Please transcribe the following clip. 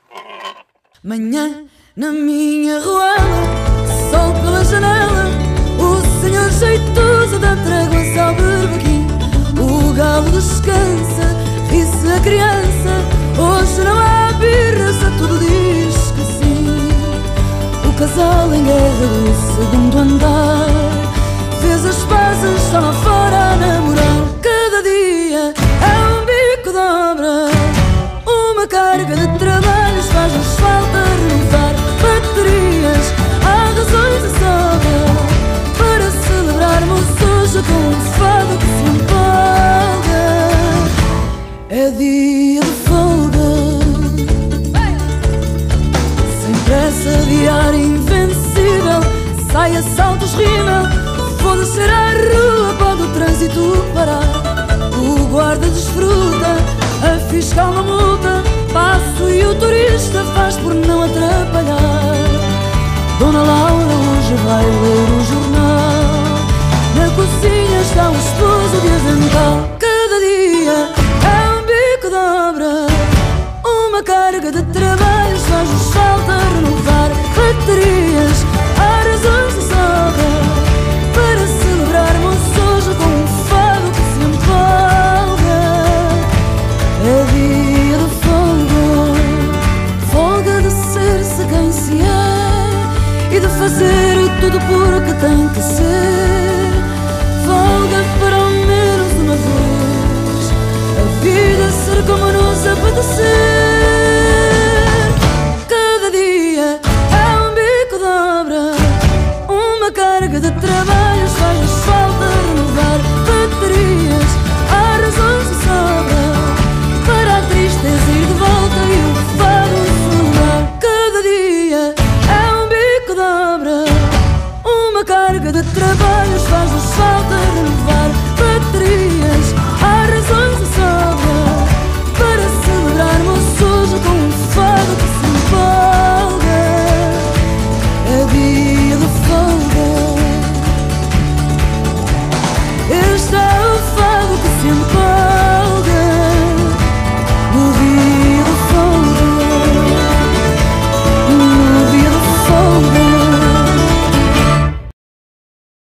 Manhã na minha ruela, sol pela janela, o senhor jeitoso dá tréguas ao berbequim. O galo descansa, ri-se a criança, hoje não há birras, a tudo diz que sim. O casal em guerra do segundo andar fez as pazes, está lá fora a namorar. Cada dia é um bico de obra, uma carga de trabalhos, faz-nos falta renovar baterias. Há razões de sobra para celebrarmos hoje com um fado que se empolga. É dia de folga, sem pressa, diário invencível. Saia, saltos, rima, vou descer à rua, pode o trânsito parar. O guarda desfruta, a fiscal não multa, passo e o turista faz por não atrapalhar. Dona Laura hoje vai ler o jornal, na cozinha está o esposo de avental. Cada dia é um bico de obra, uma carga de trabalhos, faz-nos falta renovar baterias. Há razões de sobra para celebrarmos hoje com um fado que se empolga. É dia de folga, folga de ser-se quem se é e de fazer tudo por o que tem que